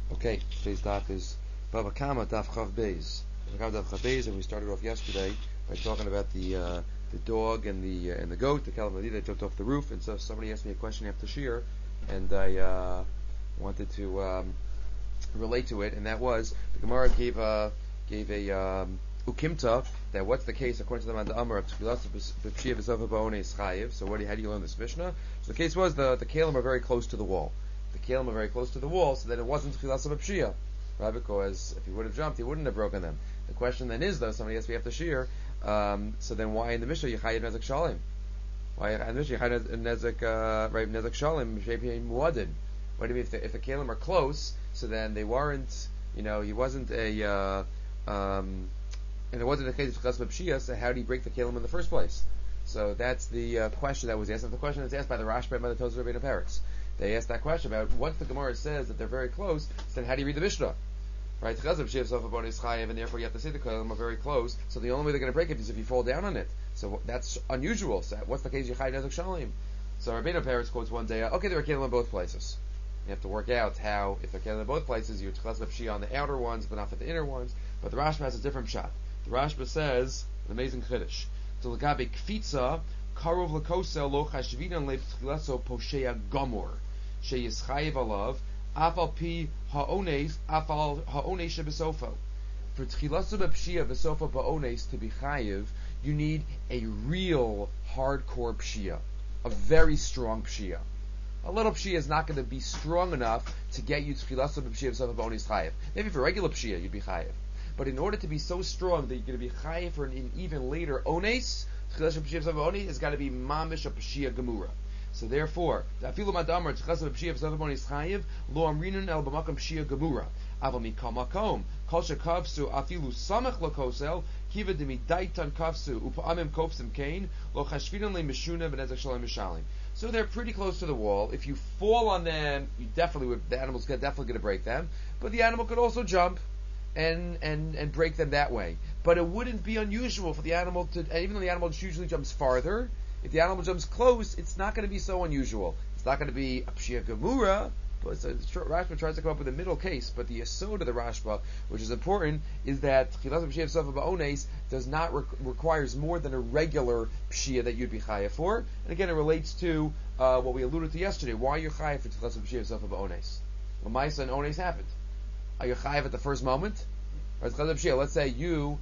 Okay, today's daf is Baba Kama Daf Chav Beis. Baba Kama Daf Chav Beis, and we started off yesterday by talking about the dog and the goat, the Kalam that jumped off the roof. And so somebody asked me a question after Shir, and I wanted to relate to it, and that was the Gemara gave a ukimta that what's the case according to the Man Amar of Tchilas B'Pshia V'Zova Ba'onei Chayiv. So how do you learn this Mishnah? So the case was the Kalim are very close to the wall. The Kalim are very close to the wall, so that it wasn't Tchilas B'Pshia, right? Because if he would have jumped, he wouldn't have broken them. The question then is, though, somebody asked me after Shir, so then why in the Mishnah Yechayiv Nezek Shalim? Why in the Mishnah Yechayiv Nezek Shalim Shepi Muadin? What do you mean if the Kalim are close? So then they weren't, he wasn't and it wasn't a case of Tchilas B'Pshia, so how do you break the Kalim in the first place? So that's the question that was asked. And the question is asked by the Rashba and by the Tosafot Rabbeinu Peretz. They asked that question about once the Gemara says that they're very close, so then how do you read the Mishnah? Right? Tchilas B'Pshia V'Zova Ba'onei Chayiv, and therefore you have to say the Kalim are very close. So the only way they're going to break it is if you fall down on it. So that's unusual. So what's the case? Yechayiv Nezek Shalim. So Rabbeinu Peretz quotes one day, okay, there are Kalim in both places. You have to work out how, if they're Kalim in both places, you're Tchilas B'Pshia on the outer ones, but not for the inner ones. But the Rashba has a different shot. The Rashba says, an amazing chiddush, to l'gabe kfitza, karov l'kosel lo chashvinan lev tchilaso poshea gomor, sheyischayev alav, afal pi ha'ones, afal ha'ones shebesofo. For tchilaso b'pshia v'sofo ba'ones to be chayev, you need a real hardcore pshia, a very strong pshia. A little pshia is not going to be strong enough to get you tchilaso b'pshia v'sofo ba'ones chayev. Maybe for regular pshia you'd be chayev. But in order to be so strong that you're going to be chayiv for an even later ones, tchilas b'pshia v'sofo ba'ones has got to be mamish a pshia gemura. So therefore, afilu madamar tchilas b'pshia v'sofo ba'ones chayiv lo amrinun el b'makam pshia gemura. Aval mikal makom kol shekavsu afilu samach lokosel kiva demidaitan kavsu upa'amim kofsim kain lo chashvinan le mishuna v'nezek shalom mishalim. So they're pretty close to the wall. If you fall on them, you definitely would. The animal's definitely going to break them. But the animal could also jump and break them that way. But it wouldn't be unusual for the animal to, and even though the animal usually jumps farther, if the animal jumps close, it's not going to be so unusual. It's not going to be a pshia gemura, but Rashba tries to come up with a middle case, but the yesod of the Rashba, which is important, is that tchilas b'pshia v'sofo ba'ones does not requires more than a regular pshia that you'd be chayav for. And again, it relates to what we alluded to yesterday. Why you're chayav for tchilas b'pshia v'sofo ba'ones? Well, Ma'isa and ones happened. Are you chayiv at the first moment? Or let's say you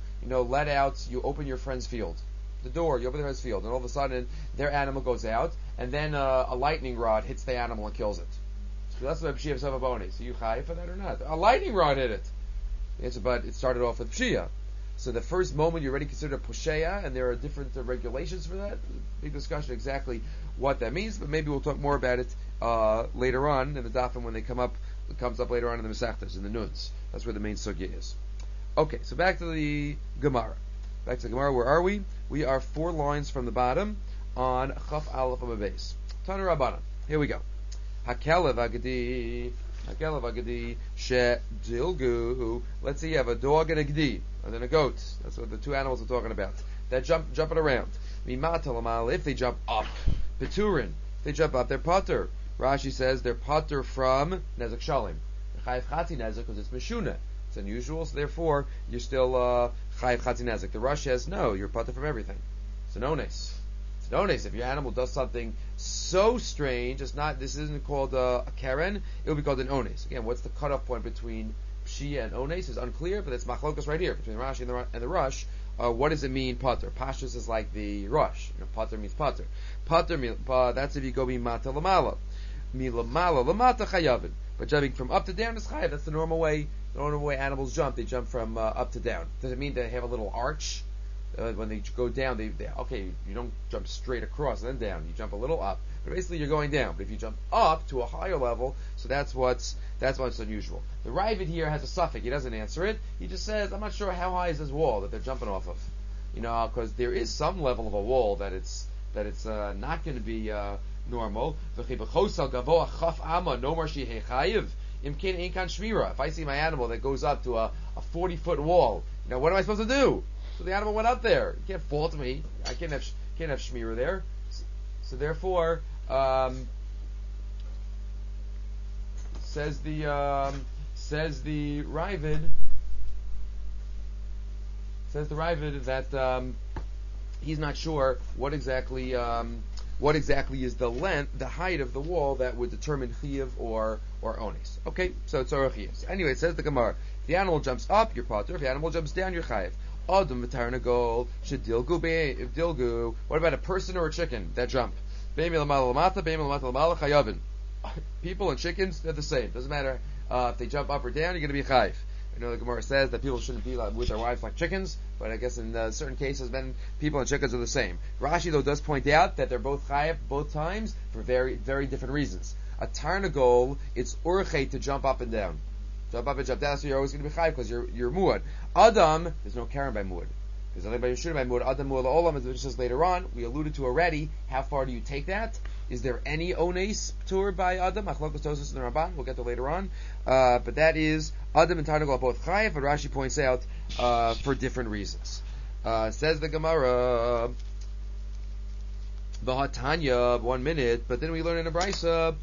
open your friend's field, the door, you open their friend's field, and all of a sudden their animal goes out, and then a lightning rod hits the animal and kills it. So that's what pshia v'sofo ba'ones. Are you chayiv for that or not? A lightning rod hit it. Yes, but it started off with pshia. So the first moment you're already considered a poshea, and there are different regulations for that. Big discussion exactly what that means, but maybe we'll talk more about it later on in the dafim when they come up. It comes up later on in the Masechtas, in the Nuns. That's where the main sugya is. Okay, so back to the Gemara. Back to the Gemara, where are we? We are 4 lines from the bottom on Chaf Aleph Amabes. Tana Rabbana. Here we go. Hakelev Agadi She Dilgu. Let's say you have a dog and a gdi, and then a goat. That's what the 2 animals we're talking about. That jumping around. If they jump up, Peturin. If they jump up, they're pater. Rashi says they're pater from nezek shalim. Chayiv chati nezek because it's meshuna. It's unusual, so therefore you're still chayiv chati nezek. The Rashi says no, you're pater from everything. It's an ones. It's an ones. If your animal does something so strange, this isn't called a keren. It will be called an ones. Again, what's the cutoff point between pshia and ones is unclear, but it's machlokas right here between Rashi and the Rush. What does it mean, pater? Pashtus is like the Rush. Pater means pater. Pater means that's if you go mimata lamala. Milamala lamata chayavin. But jumping from up to down is chayav. That's the normal way. The normal way animals jump. They jump from up to down. Does it mean they have a little arch? When they go down, you don't jump straight across and then down. You jump a little up. But basically, you're going down. But if you jump up to a higher level, so that's what's unusual. The Ravid here has a suffix. He doesn't answer it. He just says, "I'm not sure how high is this wall that they're jumping off of." Because there is some level of a wall that it's not going to be normal. If I see my animal that goes up to a 40-foot wall, what am I supposed to do? So the animal went up there. You can't fault me. I can't have shmira there. So therefore, says the says the Ravid that he's not sure what exactly is the length, the height of the wall that would determine chiyuv or onis. Okay, so it's orachiyas. Anyway, it says the Gemara: if the animal jumps up, you're patur. If the animal jumps down, you're chayiv. Adam v'tarnagol shedilgu. What about a person or a chicken that jump? People and chickens, they're the same. Doesn't matter if they jump up or down, you're going to be chayiv. I know the Gemara says that people shouldn't be with their wives like chickens, but I guess in certain cases, then people and chickens are the same. Rashi, though, does point out that they're both chayiv both times for very, very different reasons. A tarnagol, it's urchet to jump up and down. Jump up and jump down, so you're always going to be chayiv because you're muad. Adam, there's no karen by muad. There's nothing by Yeshua by muad. Adam muad olam, as it says later on. We alluded to already. How far do you take that? Is there any ones tour by Adam? Achlokos Tosos and the Ramban. We'll get to later on. But that is Adam and Tarnagol are both chayiv, but Rashi points out for different reasons. Says the Gemara, B'hatanya, 1 minute, but then we learn in a brisa,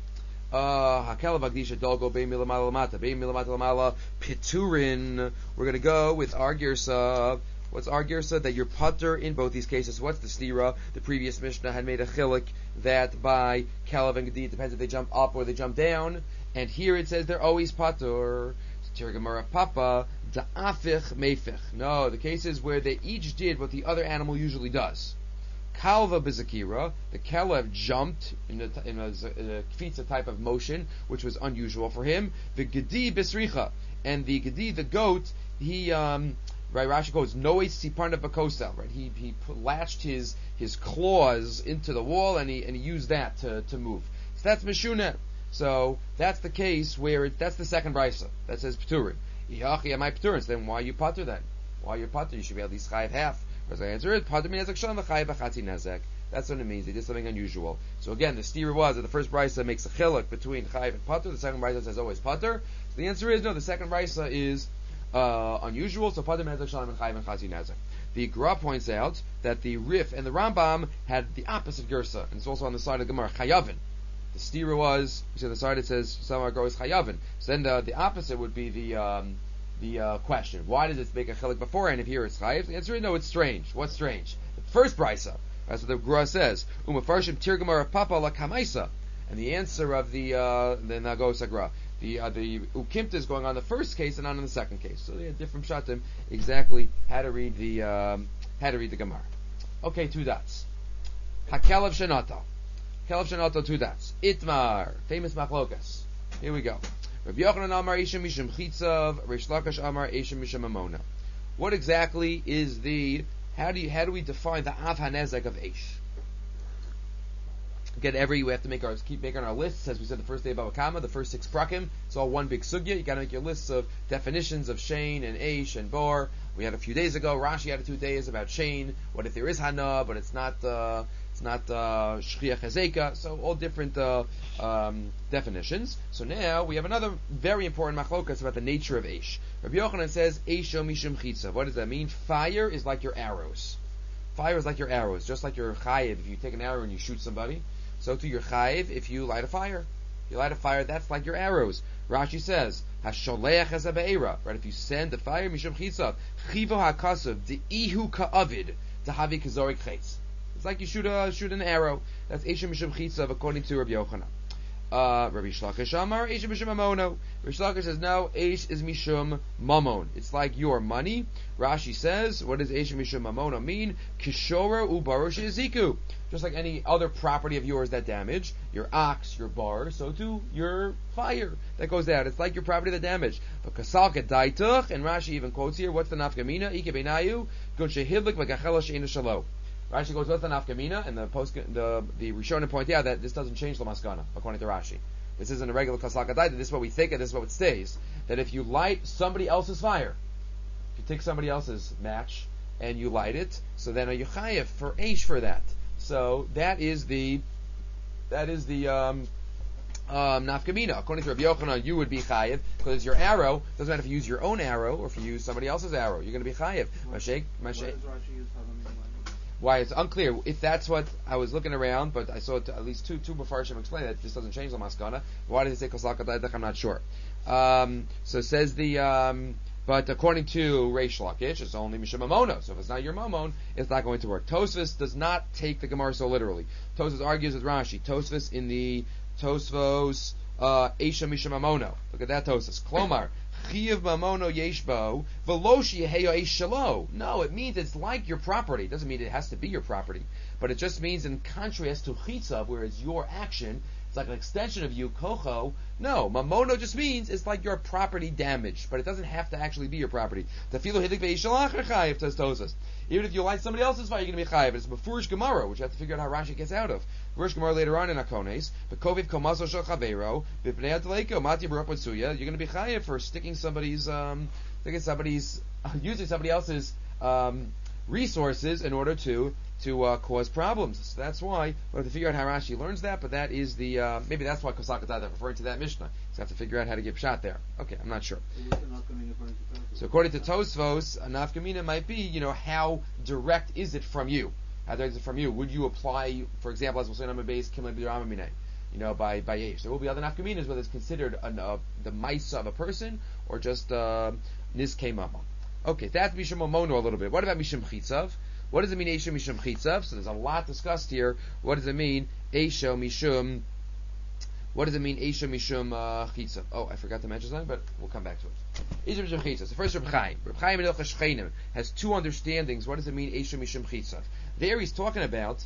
Hakela Vagdisha Dolgo Bein Milamala Lamata, Bein Milamata Lamala Piturin. We're going to go with our girsa. What's our girsa? That you're putter in both these cases. What's the stira? The previous Mishnah had made a chilik that by Kalev and Gedi, it depends if they jump up or they jump down. And here it says they're always patur. Tirgamara Papa, Da'afich Mefich. No, the cases where they each did what the other animal usually does. Kalva Bizakira, the Kalev jumped in a kfitza type of motion, which was unusual for him. The Gedi Bisricha, and the Gedi, the goat, he, right, Rashi goes, Noe Siparna Bakosel, right? He latched his claws into the wall and he used that to move. So that's Meshuna. So that's the case where that's the second brisa that says Paturin. Yachi am I Paturin? So then why are you Patur then? Why are you Patur? You should be at least chayiv half. As I answer it, Patur means Shalom v'chayiv b'chatzi nezek. That's what it means. They did something unusual. So again, the steer was that the first brisa makes a chiluk between chayiv and Patur. The second brisa says always Patur. So the answer is no. The second brisa is unusual. So Patur means Shalom v'chayiv b'chatzi nezek. The Gra points out that the Rif and the Rambam had the opposite gersa, and it's also on the side of the Gemara chayavin. The stira was, so the side it says Samar Go is chayavin. So then the opposite would be the question. Why does it make a chilik beforehand if here it's chayiv? The answer is no, it's strange. What's strange? The first brisa, that's what the Gra says. Umafarshim tirgamar papa la kamaisa. And the answer of the Nagos Gra. The Ukimta is going on the first case and not on the second case. So they had different shatim exactly how to read the Gemara. Okay, 2 dots. Hakelev Shenata. Kelev Shenata, 2 dots. Itmar, famous machlokas. Here we go. Rabbi Yochanan Amar Eishim Mishum Chitzav, Reish Lakish Amar Eishim Mishum Amona. What exactly is how do we define the Av HaNezek of Eish? Again, we have to keep making our lists, as we said the first day of Bava Kama, the first 6 prakim. It's all one big sugya. You got to make your lists of definitions of Shein and Eish and Bor. We had a few days ago. Rashi had 2 days about Shein. What if there is Hana, but it's not Shchiach Hezeka? So all different definitions. So now we have another very important machlokas about the nature of Eish. Rabbi Yochanan says Eisho Mishum Chitza. What does that mean? Fire is like your arrows. Fire is like your arrows, just like your chayiv. If you take an arrow and you shoot somebody, so too your chayiv if you light a fire. You light a fire, that's like your arrows. Rashi says, Hasholeach hazabeira, right? If you send the fire, Mishum Chitzav, Chivo HaKasav, De'ihu Ka'avid, Tahavi Kazorik Chetz. It's like you shoot an arrow. That's Eisha Mishum Chitzav according to Rabbi Yochanan. Rabbi Shlakish Amar, Eish Mishum Mamono. Rabbi Shlakish says, no, Eish is Mishum Mamon. It's like your money. Rashi says, what does Eish Mishum Mamono mean? Kishora ubarosh iziku. Just like any other property of yours that damage, your ox, your bar, so too your fire that goes out. It's like your property that damaged. But kasalka daituch, and Rashi even quotes here, what's the nafkamina? Ike beinayu, gun shehidlik v'gachela she'ina shalo. Rashi goes, what's the nafkamina? And the Rishonim point out that this doesn't change the maskana, according to Rashi. This isn't a regular kasalka daita. This is what we think, and this is what it stays. That if you light somebody else's fire, if you take somebody else's match and you light it, so then are you chayev for eish for that? So that is the nafkamina. According to Rabbi Yochanan, you would be chayev because it's your arrow. Doesn't matter if you use your own arrow or if you use somebody else's arrow. You're going to be chayev. why it's unclear. If that's what I was looking around, but I saw it at least two Mefarshim explain that this doesn't change the maskana. Why does it say kosal kadaydach? I'm not sure. So it says but according to Reish Lakish, it's only Mishum Mamono. So if it's not your Mamon, it's not going to work. Tosfos does not take the Gemara so literally. Tosfos argues with Rashi. Tosfos in the Tosfos Eisha Mishum Mamono. Look at that Tosfos. Klomar. Chiyav Mamono Yeshbo Veloshi Heyo Eish Shalo. No, it means it's like your property. It doesn't mean it has to be your property. But it just means in contrast to Chitzav, where it's your action, it's like an extension of you, kocho. No, mamono just means it's like your property damaged, but it doesn't have to actually be your property. Even if you light somebody else's fire, you're going to be chayiv. It's Mefurish Gemara, which you have to figure out how Rashi gets out of. Mefurish Gemara later on in Akones, but koviv komaso shel chavero, b'pnei adeleko, mati baruch batsuya. You're going to be chayiv for using somebody else's resources in order to cause problems. So that's why we have to figure out how Rashi learns that, but that is the maybe that's why Kosal Kadaydach referring to that Mishnah. So have to figure out how to give shot there. Okay, I'm not sure. So according to Tosfos, a nafkamina might be, how direct is it from you? How direct is it from you? Would you apply, for example, as we'll say on base, Kimle B'Ramamine, by Yesh? There will be other nafkaminas whether it's considered the Maisa of a person or just Nizkei Mamon. Okay, that's Mishum Mamono a little bit. What about Mishum Chitzav? What does it mean, Eisha Mishum Chitzav? So there's a lot discussed here. What does it mean, Eisha Mishum? What does it mean, Eisha Mishum Chitzav? Oh, I forgot to mention something, but we'll come back to it. Eisha Mishum Chitzav. So first, Reb Chaim in Ilchos Shchenim has two understandings. What does it mean, Eisha Mishum Chitzav? There he's talking about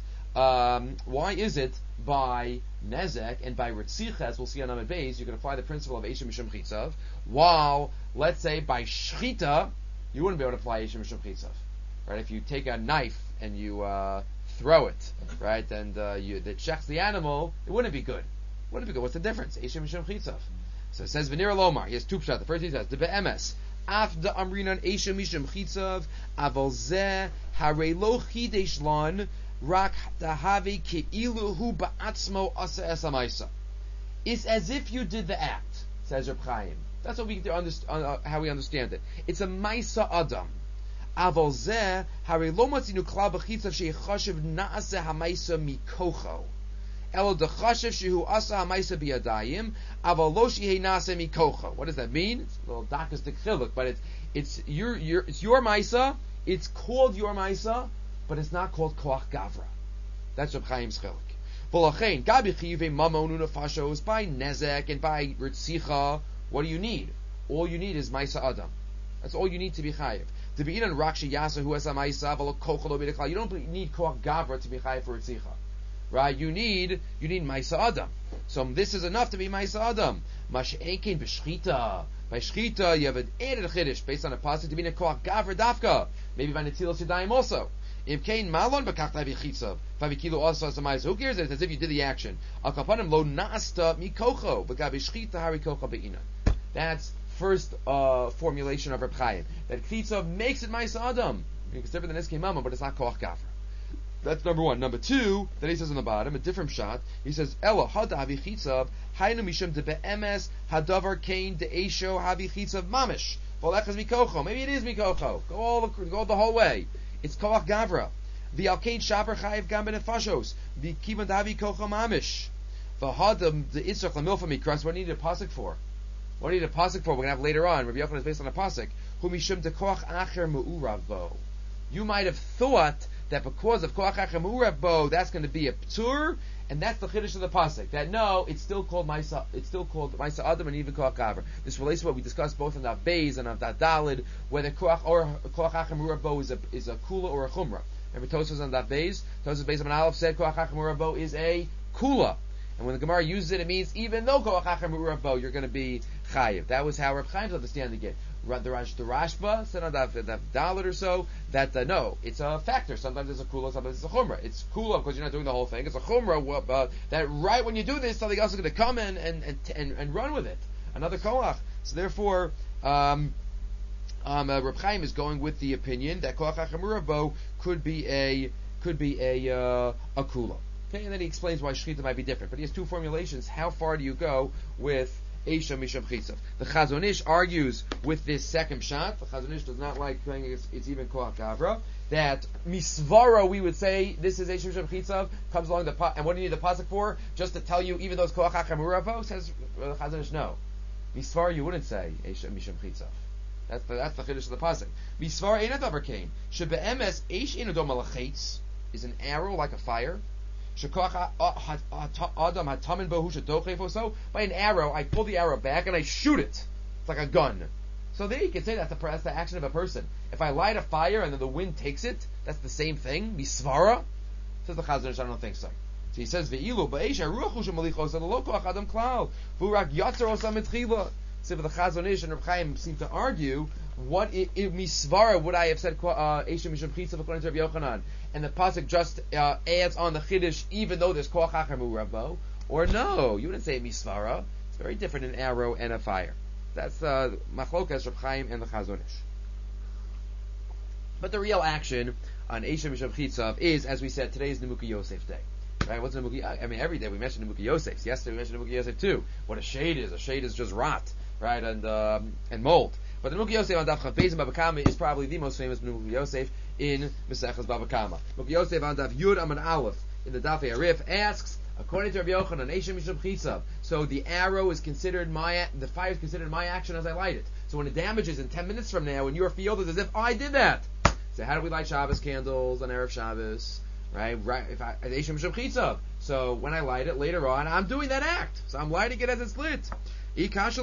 why is it by Nezek and by Ritzicha, as we'll see on Amud Beis, you can apply the principle of Eisha Mishum Chitzav, while, let's say, by Shchita, you wouldn't be able to apply Eisha Mishum Chitzav. Right? If you take a knife and you throw it, right, and that shechs the animal, it wouldn't be good. Wouldn't be good. What's the difference? Eisha Mishum Chitzav. So it says Venira Lomar. He has two pshat. The first he says the be'emes af da amrinan Eisha Mishum Chitzav aval zeh harei lo chidesh lan rak dahavi keilu hu ba'atzmo asa esamaisa. It's as if you did the act, says Reb Chaim. That's what we how we understand it. It's a Maisa Adam. Aval zeh harei lo matzinu klal b'chitzav sheichashiv na'aseh hamaisa mikocho. Elo dechashiv shehu asa hamaisa biyadayim aval lo shehei na'aseh mikocho. What does that mean? It's a little dakistic chiluk, but it's your Maisa. It's called your Maisa, but it's not called koach gavra. That's Reb Chaim's chiluk. V'lachein gabi chiyuvei mamonu nefashos by nezek and by ritzicha. What do you need? All you need is Maisa Adam. That's all you need to be chayiv. To be in Rakshi Yasa who has a Maisa v'lo kochel b'dekal. You don't need koach gavra to be chayiv for ritzicha, right? You need Maisa Adam. So this is enough to be Maisa Adam. Mash'ekin b'shchita. By shchita you have an added chiddush based on a pasuk to be in a koach gavra dafka. Maybe by netilas yadayim also. If kain malon b'kachta v'chitzav v'vikilo also as a Maisa. Who cares? It's as if you did the action. Al kapanim lo nasta mikocho b'gavi shchita hari kocha be'inan. That's first formulation of Reb Chaim. That Chitzav makes it Maisa Adam. It's different than Nizkei Mamon, but it's not Koach Gavra. That's number one. Number two, that he says on the bottom, a different shot, he says, Ela hada havi Chitzav, hainu mishum de be'emes, hadavar kain de eisho havi Chitzav mamish. Volechaz mikocho. Maybe it is mikocho. Go the whole way. It's Koach Gavra. The alkain shaper chayiv gam benefashos. The kivan davi kocho mamish. V'hadam the itzach lamilfa mikras. What do you need a pasuk for? What do you need a pasuk for? We're going to have later on. Rabbi Yochanan is based on a pasuk. Hu mishum de koach acher me'urav bo. You might have thought that because of koach acher me'urav bo, that's going to be a ptur, and that's the chiddush of the pasuk. That no, it's still called Maisa. It's still called Maisa Adam and even koach gavra. This relates to what we discussed both on the Beis and on the Dalid, whether koach acher me'urav bo is a kula or a chumra. Remember Tosfos on that Beis. Tosfos based on Aleph said koach acher me'urav bo is a kula. And when the Gemara uses it, it means even though koach acher me'urav bo, you're going to be chayiv. That was how Reb Chaim's understanding it. The Rashba said on that Dalit or so that no, it's a factor. Sometimes it's a kula, sometimes it's a chumrah. It's kula because you're not doing the whole thing. It's a chumrah that right when you do this, something else is going to come and run with it. Another koach. So therefore, Reb Chaim is going with the opinion that koach acher me'urav bo could be a kula. Okay, and then he explains why shchita might be different. But he has two formulations. How far do you go with Eisha Misham Chitzav. The Chazon Ish argues with this second pshat. The Chazon Ish does not like saying it's even Koach Gavra. That misvara, we would say this is Eisha Misham Chitzav, comes along and what do you need the pasuk for? Just to tell you, even though it's Koach HaChamuravo, says the Chazon Ish, no. Misvara, you wouldn't say Eisha Misham Chitzav. That's the chiddush of the pasuk. Misvara ain't a davar kain. Shebe'emes eish ain't a dom malachetz is an arrow like a fire. Shekoach adam hatamin bohu shetochef so. By an arrow, I pull the arrow back and I shoot it. It's like a gun. So there you can say that's the action of a person. If I light a fire and then the wind takes it, that's the same thing. Misvara. Says the Chazon Ish, I don't think so. So he says ve'ilu ba'eish haruach hu shemalichos and lo koach adam klal v'urak yatzer osam mitchila. So the Chazon Ish and Reb Chaim seem to argue, what misvara would I have said Eisha Misham Chitzav according to Rabbi Yochanan, and the pasuk just adds on the chiddush even though there's koach hachamuravo, or no, you wouldn't say misvara. It's very different, an arrow and a fire. That's machlokas Reb Chaim and the Chazon Ish. But the real action on Eisha Misham Chitzav is, as we said, today is Nemuki Yosef Day. Right? What's Nemuki? I mean, every day we mention Nemuki Yosef. Yesterday we mentioned Nemuki Yosef too. What a shade is! A shade is just rot. Right, and mold. But the Nemuki Yosef on Daf Chav Beis in Baba Kama is probably the most famous Nemuki Yosef in Maseches Baba Kama. Nemuki Yosef on Daf Yud Amud Aleph in the Daf Arif asks, according to Rabbi Yochanan, Eisha Misham Chitzav, so the arrow is considered the fire is considered my action as I light it. So when it damages in 10 minutes from now in your field, it's as if I did that. So how do we light Shabbos candles on Erev Shabbos? Right? If Eisha Misham Chitzav. So when I light it later on, I'm doing that act. So I'm lighting it as it's lit. It's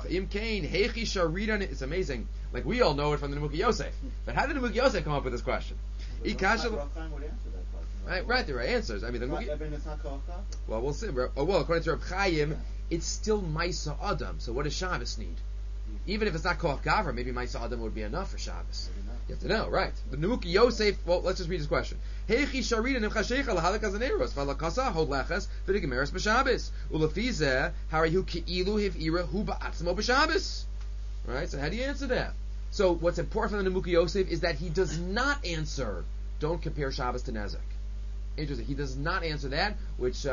amazing. Like we all know it from the Nemuki Yosef. But how did Nemuki Yosef come up with this question? Right, there are answers. I mean, well, we'll see. Well, according to Reb Chaim, it's still Maisa Adam. So what does Shabbos need? Even if it's not Koach Gavra, maybe Maisa Adam would be enough for Shabbos. You have to know, right? The Nemuki Yosef. Well, let's just read his question. Heichi sharida nimchashecha lahalakas aneros valakasa hod leches v'digemeres b'Shabbos ulafizeh harihu keilu hivira hu ba'atzmo b'Shabbos. Right. So how do you answer that? So what's important from the Nemuki Yosef is that he does not answer. Don't compare Shabbos to Nezek. Interesting. He does not answer that, which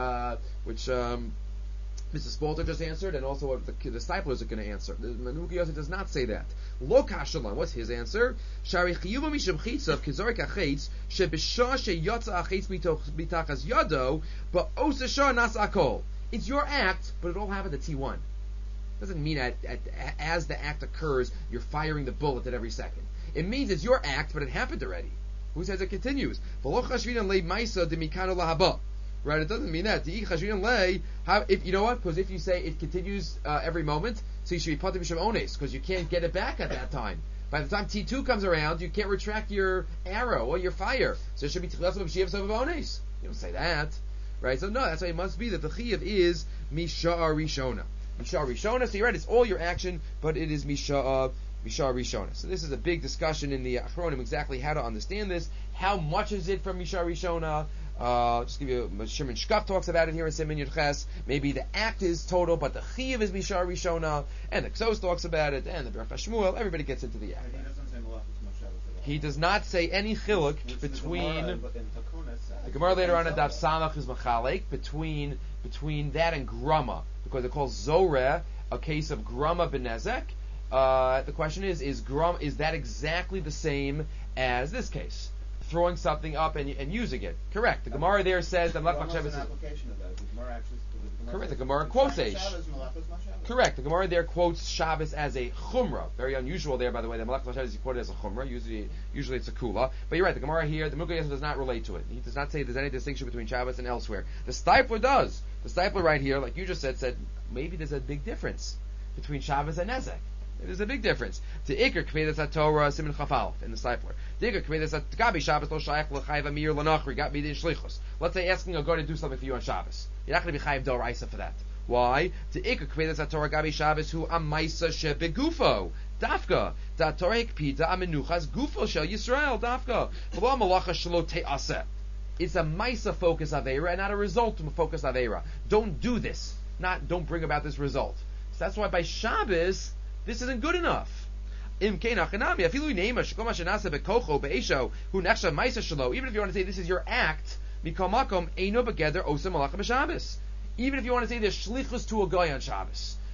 Mr. Spalter just answered, and also what the disciples are going to answer. The Nemuki Yosef does not say that. Lo kashalan. What's his answer? Shari chiyuva misham chitzav kizorik achetz shebishah sheyotza achetz mitachas yado ba'osa shah nas akol. It's your act, but it all happened at T1. Doesn't mean as the act occurs, you're firing the bullet at every second. It means it's your act, but it happened already. Who says it continues? V'lo chashvinan le maisa demikano lahaba. Right, it doesn't mean that. If you know what? Because if you say it continues every moment, so you should be patim misham ones, because you can't get it back at that time. By the time T2 comes around, you can't retract your arrow or your fire. So it should be tchilas of ones. You don't say that, right? So no, that's why it must be that the chiyuv is misha'ar rishona. Misha'ar rishona. So you're right, it's all your action, but it is misha'ar rishona. So this is a big discussion in the Achronim exactly how to understand this. How much is it from misha'ar rishona? Just give you, Shimon Shkaf talks about it here in Siman Yud Ches. Maybe the act is total, but the chiyuv is misha'ar rishona, and the Ksos talks about it, and the Berach HaShmuel. Everybody gets into the act. He does not say any chiluk between. The Gemara later on in Daf Samach is machalek between that and grama, because it calls zoreh a case of grama benezek. The question is that exactly the same as this case? Throwing something up and using it. Correct. The Gemara there says that Malach Shabbos is an application of that. Correct. The Gemara quotes Eish. Correct. The Gemara there quotes Shabbos as a chumrah. Very unusual there, by the way. The Malach Shabbos is quoted as a chumrah. Usually it's a kula. But you're right. The Gemara here, the Nemuki Yosef does not relate to it. He does not say there's any distinction between Shabbos and elsewhere. The Stipler does. The Stipler right here, like you just said maybe there's a big difference between Shabbos and Nezek. There's a big difference. To Iker Kvedas HaTorah Siman Chafal in the Stipler. To Iker Kvedas HaTgabi Shabbos Lo Shayach L'Chayiv Amir L'Nachri Got B'Din Shlichus. Let's say asking a guy to do something for you on Shabbos. You're not going to be Chayiv D'Oraisa for that. Why? To Iker Kvedas HaTorah Gabi Shabbos Hu Amaisa Shebegufo. Dafka. Da Torah Hikpida Amenuchas Gufo Shel Yisrael. Dafka. V'lo Malacha Shelo Te'aseh. It's a Maisa focus Aveira and not a result focus Aveira. Don't do this. Don't bring about this result. So that's why by Shabbos this isn't good enough. Even if you want to say this is your act, even if you want to say there's shlichus to a guy on Shabbos,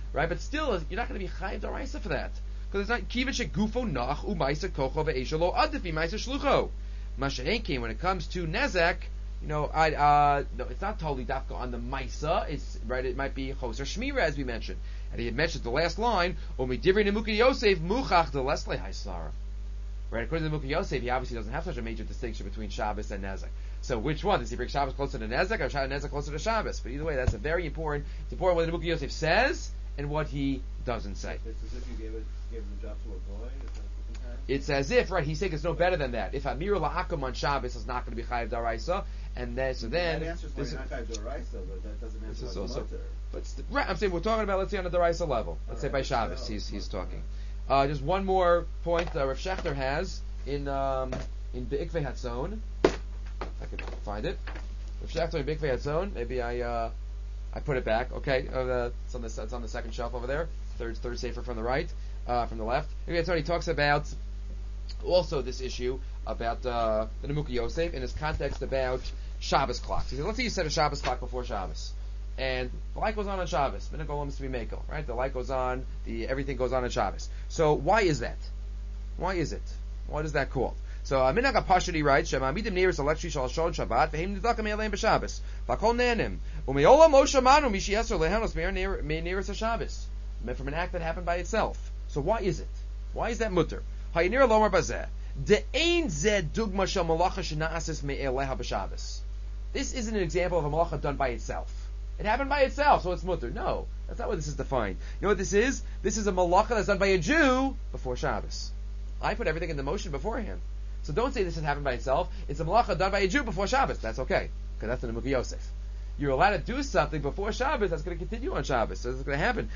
right? But still, you're not going to be chayiv d'oraisa for that. Because it's not kiva shegufo nach u'maisa kocho ve'eshalo adafi maisa shlucho. Masha'enkin, when it comes to nezek, no, it's not totally dafka on the maisa. It's right. It might be choser shmira, as we mentioned, and he had mentioned the last line. Omidivri nemuki Yosef muchach de lesle haisara. Right, according to the Muki Yosef, he obviously doesn't have such a major distinction between Shabbos and Nezek. So which one? Does he bring Shabbos closer to Nezek or Nezek closer to Shabbos? But either way, that's a very important. It's important what the Muki Yosef says and what he doesn't say. It's as if you gave the job to a boy. It's as if, right? He's saying it's no better than that. If Amir la'akum on Shabbos is not going to be chayiv d'oraisa, and then so then that answers why you're not chayiv d'oraisa, but that doesn't answer why it's mutter. But right, I'm saying we're talking about, let's say on the d'oraisa level. Let's say by Shabbos he's talking. Just one more point Rav Shechter has in Be'ikvei Hatzon. I can find it. Rav Shechter in Be'ikvei Hatzon. Maybe I put it back. Okay, it's on the second shelf over there. Third sefer from the right, from the left. Be'ikvei Hatzon, he talks about also this issue about the Nemuki Yosef in his context about Shabbos clocks. He said, let's say you set a Shabbos clock before Shabbos, and the light goes on Shabbos. Minhag olam is to be mekel, right? The light goes on, everything goes on Shabbos. So why is that? Why is it? What is that called? So Minhag HaPashut writes, "Shemamidim neiros electri shal shon Shabbat v'hem nidlakim me'aleim b'Shabbos v'akol ne'anim u'me'olam lo shamanu mishi yasser lehenos me'neiros HaShabbos." From an act that happened by itself. So why is it? Why is that mutter? Hayinir lomar bazeh de'ein zeh dugma shel malacha shena'asis me'eleha b'Shabbos. This isn't an example of a malacha done by itself. It happened by itself, so it's mutter. No, that's not what this is defined. You know what this is? This is a malacha that's done by a Jew before Shabbos. I put everything into motion beforehand. So don't say this has happened by itself. It's a malacha done by a Jew before Shabbos. That's okay, because that's the Nemuki Yosef. You're allowed to do something before Shabbos that's going to continue on Shabbos. So it's going to happen.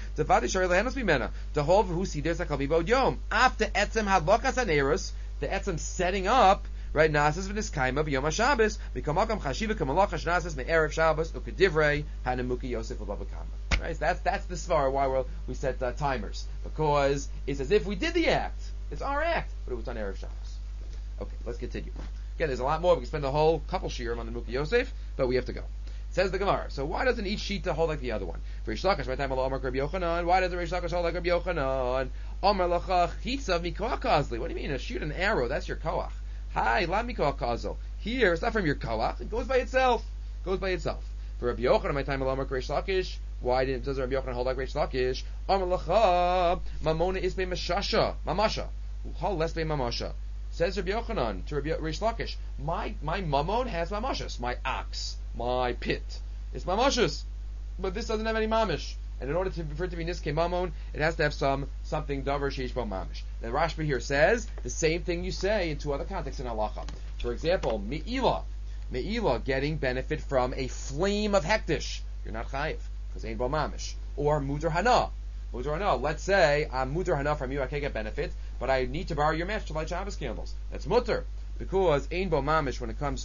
After etzem hadlokas haneros, the etzem setting up, right? Nasis v'niskaima b'yom haShabbos v'kamakam chashiva kamalacha shnasis me'erev Shabbos ukedivrei hanemuki Yosef v'babakama. Right? So that's the svar why we set timers, because it's as if we did the act. It's our act, but it was on erev Shabbos. Okay, let's continue. Again, there's a lot more. We can spend a whole couple shiurim on the Nemuki Yosef, but we have to go. Says the Gemara. So why doesn't each shita hold like the other one? For Rish Lakish, my time Amar Rabbi Yochanan. Why doesn't Rish Lakish hold like Rabbi Yochanan? Amar Lacha Chitzav Mikoach Kazli. What do you mean? Shoot an arrow? That's your koach. Hi, la Mikoach Kazl. Here, it's not from your koach. It goes by itself. For Rabbi Yochanan, my time Amar Rish Lakish. Why does Rabbi Yochanan hold like Rish Lakish? Amar Lacha Mamona Isbe Mashasha Mamasha. Hol Lesbe Mamasha. Says Rabbi Yochanan to Rabbi Rish Lakish. My mamon has mamashas. My ox. My pit. It's mamashus, but this doesn't have any mamish. And in order for it to be niskei mamon, it has to have something davar sheish bo mamish. The Rashba here says the same thing you say in two other contexts in halacha. For example, me'ila getting benefit from a flame of hektish. You're not chayiv because ain't bo mamish. Or mutar hana. Let's say I'm mutar hana from you. I can't get benefit, but I need to borrow your match to light Shabbos candles. That's mutar because ain't bo mamish when it comes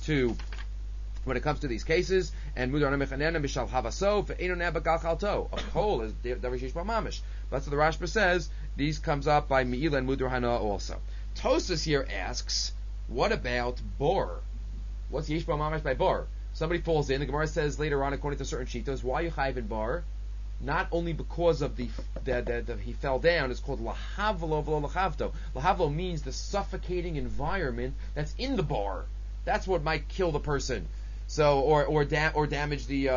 to these cases, and mudar mechanena b'shal havaso ve'enu nebagal chalto. A coal is davar sheish bo mamish. That's what the Rashba says. These comes up by me'ila and mudar hana also. Tosas here asks, what about bor? What's yesh bo mamish by bor? Somebody falls in. The Gemara says later on, according to certain shitos, why you chayiv in bar? Not only because of the he fell down. It's called lahavlo v'lo lachavto. Lahavlo means the suffocating environment that's in the bar. That's what might kill the person. So or damage the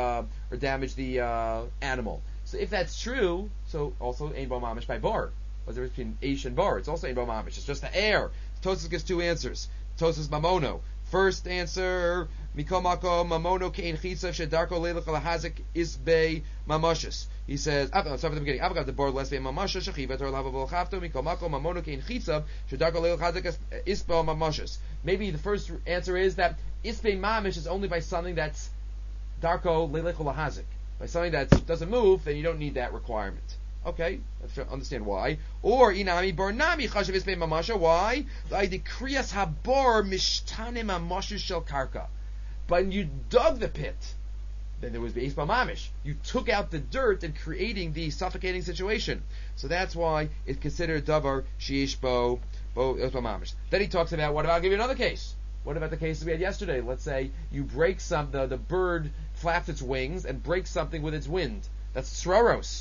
animal. So if that's true, so also ein bo mamish by bar. What's the difference between eish and bar? It's also ein bo mamish. It's just the air. Tosas gets two answers. Tosas mamono. First answer, mikomako mamono kein chitzav shedarko leilach lahazik isbei mamashis. He says, start from the beginning. I've got the bar lesbei mamashis shechivat or lava v'lchavto mikomako mamono kein chitzav shedarko leilach lahazik isbei mamashis. Maybe the first answer is that isbei mamish is only by something that's darko leilach lahazik. By something that doesn't move, then you don't need that requirement. Okay, let's understand why. Or inami bornami chashav isbei mamasha. Why? By the kriyas habor mishtane mamasha shel karka. But when you dug the pit, then there was the isbei mamish. You took out the dirt and creating the suffocating situation. So that's why it's considered davar sheish bo mamish. Then he talks about, what about, I'll give you another case. What about the case we had yesterday? Let's say you break the bird flaps its wings and breaks something with its wind. That's sraros.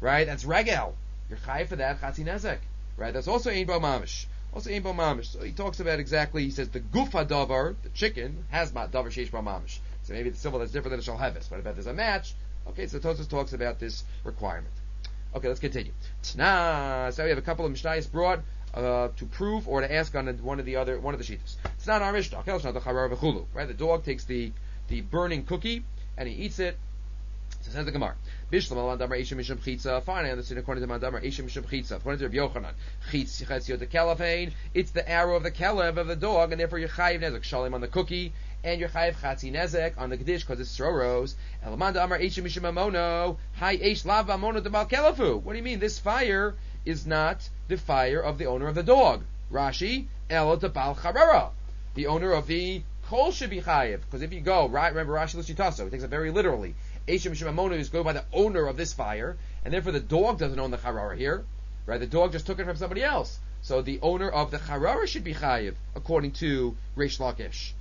right? That's regel. You're chayiv for that chatzi nezek, right? That's also ein bo mamish. Also ein bo mamish. So he talks about exactly. He says the gufa davar, the chicken, has davar sheish bo mamish. So maybe the symbol that's different than a shalhevis. But if there's a match, okay. So Tosfos talks about this requirement. Okay, let's continue. Tana. So we have a couple of mishnayos brought to prove or to ask on one of the shittas. It's not our mishnah. Right? The dog takes the burning cookie and he eats it. So says the Gemara. Fine, I understand according to Mandamar, Ishim Mishum Chitza. According to Rabbi Yochanan, Chitziyot the Kelefain, it's the arrow of the Kelev of the dog, and therefore you're chayiv nezek shalim on the cookie, and you're chayiv chatzi nezek on the Gedish because it's Sroros. Elamanda Amar Ishim Mishum Amono, Hai Eish Lav Amono Debal Kelefu. What do you mean? This fire is not the fire of the owner of the dog. Rashi, Elo Debal Charara. The owner of the kol should be chayiv, because if you go, right, remember Rashi Lushitaso, he takes it very literally. Eishim Mishum Amono is going by the owner of this fire, and therefore the dog doesn't own the charara here, right? The dog just took it from somebody else. So the owner of the charara should be chayiv, according to Reish Lakish.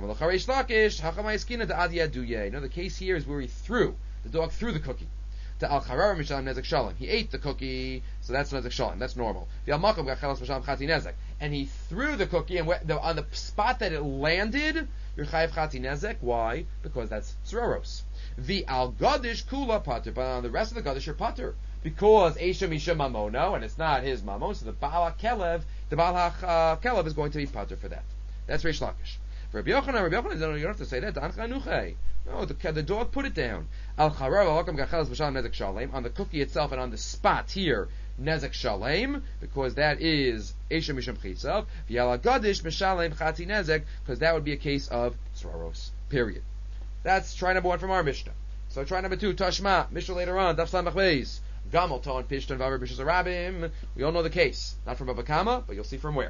No, the case here is where the dog threw the cookie. The al charara mishalim nezek shalom. He ate the cookie, so that's nezek shalom. That's normal. And he threw the cookie, and on the spot that it landed, you're chayiv chati nezek. Why? Because that's tzroros. The al gadish kula pater, but on the rest of the gadish you're pater because Eisha Misha Mamono, and it's not his mamon, so the Baal HaKelev is going to be pater for that. That's Reish Lakish. For Rabbi Yochanan, you don't have to say that. No, the dog put it down. Al charav alakam gachelas b'shalom nezek shalem on the cookie itself and on the spot here nezek shalem because that is Eisha Misham Chitzav. V'yal gadish b'shalem chati nezek because that would be a case of tzroros. Period. That's try number 1 from our Mishnah. So try number 2, Tashma, Mishnah later on, Daf Samach Beis, Gamel Ton Pishton Vaver Bishas Arabim. We all know the case, not from Baba Kama, but you'll see from where.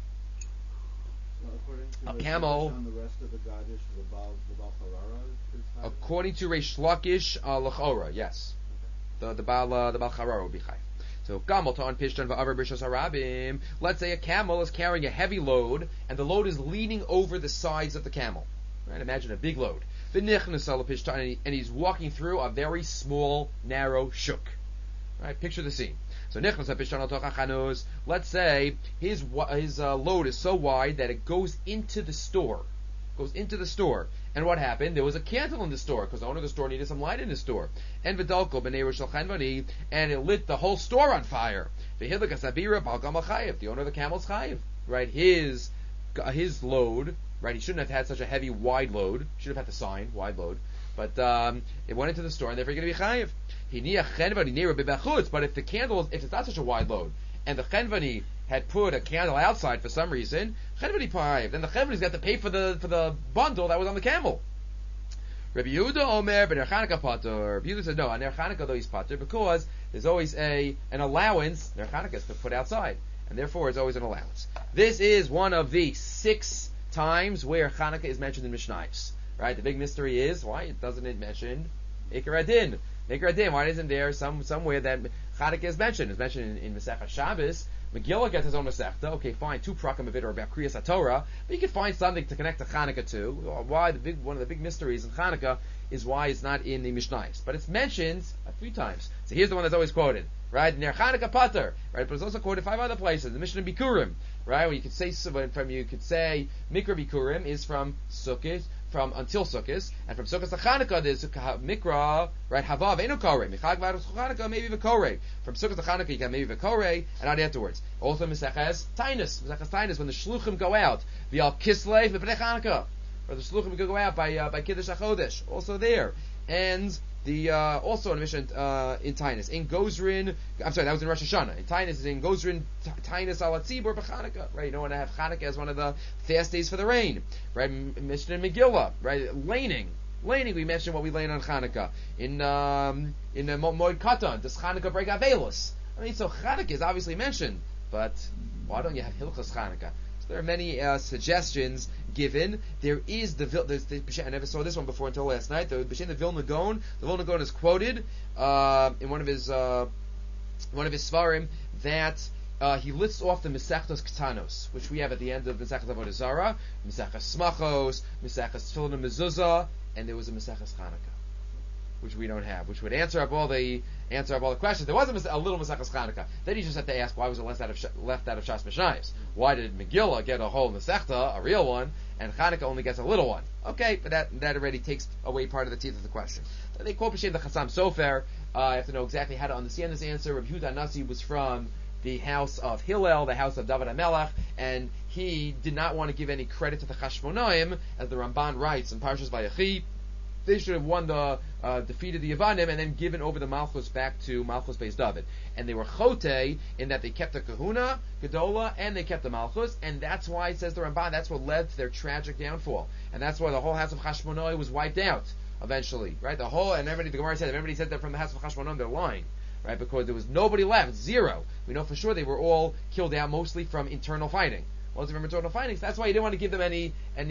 According to camel. On the rest of the Gadish, the Baal Harara is high? According to Reish Lakish, Lachora, yes, the Baal Harara will be high. So Gamel Ton Pishton Vaver Bishas Arabim. Let's say a camel is carrying a heavy load, and the load is leaning over the sides of the camel. Right? Imagine a big load. And he's walking through a very small, narrow shuk. Right? Picture the scene. So let's say his load is so wide that it goes into the store. And what happened? There was a candle in the store because the owner of the store needed some light in the store. And it lit the whole store on fire. The owner of the camel's chayiv. Right? His load. Right, he shouldn't have had such a heavy, wide load. Should have had the sign, wide load. But it went into the store, and therefore you're going to be chayiv. But if it's not such a wide load, and the chenvani had put a candle outside for some reason, chenvani chayiv. Then the chenvani's got to pay for the bundle that was on the camel. Rabbi Yehuda Omer ben Chanukah pater. Rabbi Yehuda said no. On Ner Chanukah though he's pater because there's always an allowance. Ner Chanukah is to put outside, and therefore it's always an allowance. This is one of the 6 times where Chanukah is mentioned in Mishnayos. Right? The big mystery is why doesn't it mention Ikar Adin? Why isn't there somewhere that Chanukah is mentioned? It's mentioned in Masechah Shabbos. Megillah gets his own Masechta. Okay, fine, 2 prakim of it are about Kriyas HaTorah, but you can find something to connect to Chanukah to. Why one of the big mysteries in Chanukah is why it's not in the Mishnayos, but it's mentioned 3 times. So here's the one that's always quoted, right? Ner Chanukah pater, right? But it's also quoted 5 other places. The Mishnah Bikurim, right? Where you could say Mikra Bikurim is from Sukkot, until Sukkot, and from Sukkot to Chanukah there's Mikra, right? Havav Einu Korei, Michag Vados Chanukah maybe V'Korei. From Sukkot to Chanukah you can maybe V'Korei, and not afterwards. Also Meseches Tainus, when the Shluchim go out, V'Al Kislev V'Bnei Chanukah, or the Shluchim go out by Kiddush HaChodesh, also there, and the also in Mishnah in Tainus in Gozrin. I'm sorry, that was in Rosh Hashanah. In Tainus is in Gozrin Tainus al Tzibur b'Chanukah. Right, you don't want to have Chanukah as one of the fast days for the rain. Right, Mishnah in Megillah. Right, laning. We mentioned what we lane on Chanukah in Moed Katan. Does Chanukah break Avelos? I mean, so Chanukah is obviously mentioned, but why don't you have Hilchos Chanukah? So there are many suggestions given. There is I never saw this one before until last night. The Vilna Gaon. The Vilna Gaon is quoted in one of his svarim that he lists off the Mesechtos Ketanos, which we have at the end of Mesechtos Avodah Zarah, Mesechtos Smachos, Mesechtos Tefillin and Mezuzah, and there was a Mesechtos Chanukah. which we don't have, which would answer up all the questions. There was a little Maseches Chanukah. Then you just have to ask, why was it left out of Shas Mishnayos? Why did Megillah get a whole Masechta, a real one, and Chanukah only gets a little one? Okay, but that already takes away part of the teeth of the question. They quote B'Shem the Chassam Sofer. You have to know exactly how to understand this answer. Rabbi Yehuda Nasi was from the house of Hillel, the house of David HaMelech, and he did not want to give any credit to the Chashmonaim, as the Ramban writes in Parshas Vayechi. They should have won defeated the Yavanim and then given over the Malchus back to Malchus Beis David. And they were chote in that they kept the Kahuna, Gedola, and they kept the Malchus, and that's why, it says the Ramban, that's what led to their tragic downfall. And that's why the whole house of Chashmonai was wiped out eventually, right? The Gemara said, if everybody said that from the house of Chashmonai, they're lying, right? Because there was nobody left, zero. We know for sure they were all killed out, mostly from internal fighting. Well, from internal findings. That's why you didn't want to give them any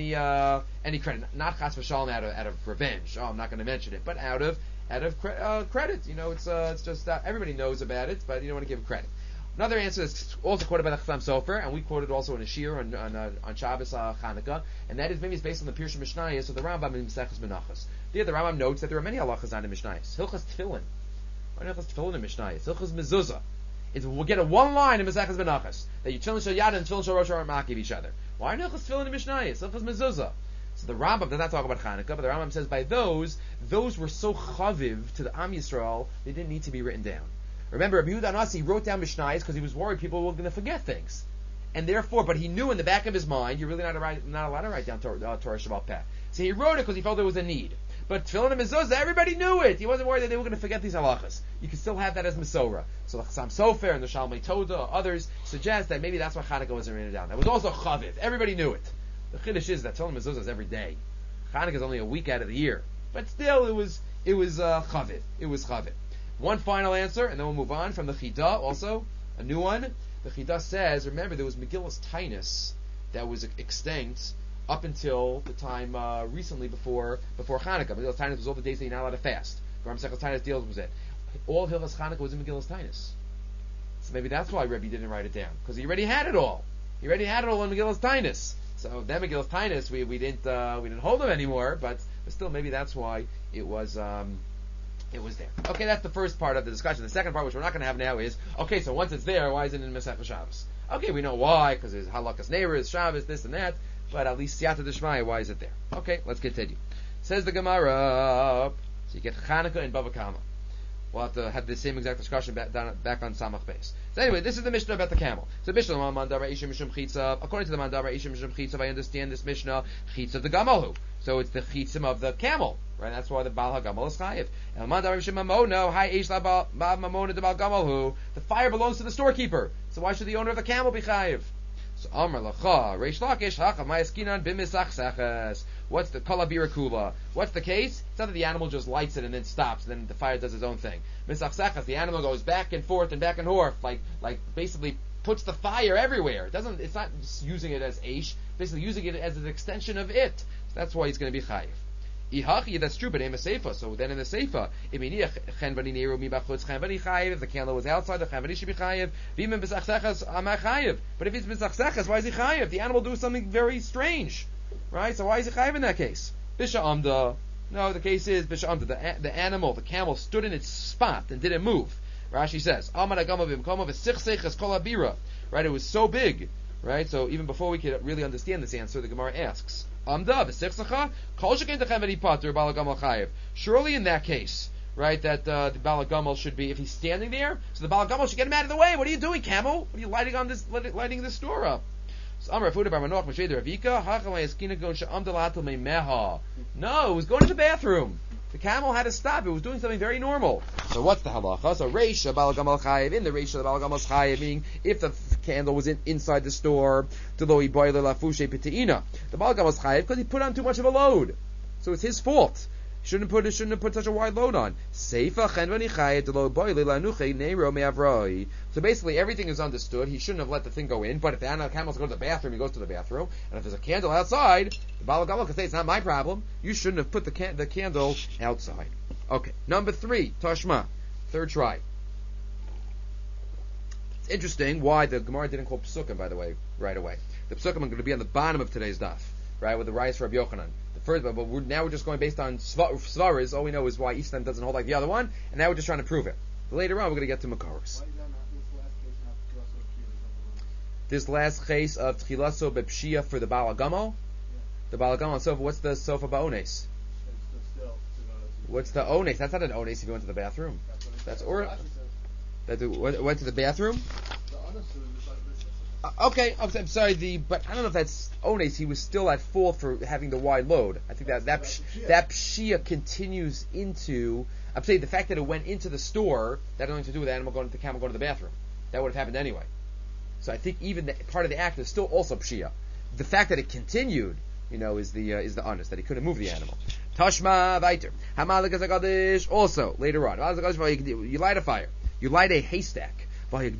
credit. Not chas v'shalom out of revenge. Oh, I'm not going to mention it, but out of credit. You know, it's just everybody knows about it, but you don't want to give credit. Another answer is also quoted by the Chassam Sofer, and we quoted also in a shir on Shabbos Chanukah, and that is maybe it's based on the Pirush Mishnayos of the Rambam in Maseches Menachos. There, the Rambam notes that there are many halachas on the Mishnayos. Hilchas Tefillin. Why Hilchas Tefillin in Mishnayos? Hilchas Mezuzah. We'll get a one line in Maseches Menachos that you Tefillin Shel Yad and Tefillin Shel Rosh are makiv each other. Why Hilchas Tefillin in Mishnayos? Hilchas Mezuzah. So the Rambam does not talk about Chanukah, but the Rambam says by those were so chaviv to the Am Yisrael, they didn't need to be written down. Remember, Rabbi Yehuda Nasi wrote down Mishnayos because he was worried people were going to forget things, and therefore, but he knew in the back of his mind, you're really not allowed to write down Torah Shabbat Peh. So he wrote it because he felt there was a need. But Tefillin and Mezuzah, everybody knew it. He wasn't worried that they were going to forget these halachas. You can still have that as Mesorah. So the Chassam Sofer and the Shalmei Toda, others suggest that maybe that's why Chanukah wasn't written down. That was also chaviv. Everybody knew it. The chiddush is that Tefillin and Mezuzah is every day. Chanukah is only a week out of the year. But still, it was chaviv. It was chaviv. One final answer, and then we'll move on from the Chidah, also, a new one. The Chidah says, remember, there was Megillas Tainus that was extinct up until the time recently before Chanukah. Megillas Tainus was all the days that you're not allowed to fast. Ram Sechas Tainus deals with it. All Hilchas Chanukah was in Megillas Tainus. So maybe that's why Rebbe didn't write it down, because he already had it all. He already had it all in Megillas Tainus. So then Megillas Tainus, we didn't hold them anymore, but still maybe that's why it was there. Okay, that's the first part of the discussion. The second part, which we're not going to have now, is, okay, so once it's there, why isn't it in Masechah Shabbos? Okay, we know why, because there's Halakas Neighbors, Shabbos, this and that, but at least Siyata D'Shmaya, why is it there? Okay, let's continue. Says the Gemara, so you get Chanukah and Bava Kama. We'll have to have the same exact discussion back on Samach Beis. So anyway, this is the Mishnah about the camel. So Mishnah, according to the Mandara Ishim Mishum Chitzav, I understand this Mishnah, Chitzav the Gamalhu. So it's the Chitzim of the camel, right? That's why the Baal HaGamal is Chayiv. And Mandara Ishim Mamono, Hai Eish La Baal Mamona de Baal Gamalhu. The fire belongs to the storekeeper. So why should the owner of the camel be Chayiv? So Amar Lacha, Reish Lakish, Hachav Mayaskinan Bimisach Seches. What's the Kalabira Kula? What's the case? It's not that the animal just lights it and then stops, and then the fire does its own thing. Misach Sechas, the animal goes back and forth, like basically puts the fire everywhere. It's not using it as Aish, basically using it as an extension of it. So that's why he's going to be Chayiv. Ihachi, that's true, but in a Seifa. So then in the Seifa, if the candle was outside, the Chenvani should be Chayiv. But if it's Misach, why is he Chayiv? The animal does something very strange, right? So why is he Chayiv in that case? Bisha Amda. No, the case is Bisha Amda. The animal, the camel, stood in its spot and didn't move. Rashi says, right? It was so big, right? So even before we could really understand this answer, the Gemara asks, surely in that case, right, that the Balagamal should be, if he's standing there, so the Balagamal should get him out of the way. What are you doing, camel? What are you lighting this door up? No, it was going to the bathroom. The camel had to stop. It was doing something very normal. So what's the halacha? So Reisha Balagamal Chayiv, in the Reisha the Balagamal Chayiv, meaning if the candle was inside the store, the Balagamal Chayiv, because he put on too much of a load. So it's his fault. Shouldn't have put such a wide load on. So basically everything is understood. He shouldn't have let the thing go in, but if the camel's going to the bathroom, he goes to the bathroom. And if there's a candle outside, the Balagamal can say, it's not my problem. You shouldn't have put the candle outside. Okay, number 3, Tashma. Third try. It's interesting why the Gemara didn't call Psukim, by the way, right away. The Psukim are going to be on the bottom of today's daf, right, with the rice for Rabbi Yochanan. The first, but now we're just going based on svaras. All we know is why each of them doesn't hold like the other one, and now we're just trying to prove it. But later on, we're going to get to Makaros. Why is that not This last case of Tchilaso Bepshia for the Baal Agamo? The Baal Agamo, so what's the Sofa Ba'ones? What's the Ones? That's not an Ones if you went to the bathroom. That's or that went to the bathroom. Okay, I'm sorry. But I don't know if that's Ones. He was still at fault for having the wide load. I think that Pshia continues into. I'm saying the fact that it went into the store that had nothing to do with the animal going to the camel going to the bathroom. That would have happened anyway. So I think even part of the act is still also Pshia. The fact that it continued, is the honest that he couldn't move the animal. Tashma Vaiter. Also, later on, you light a fire. You light a haystack. And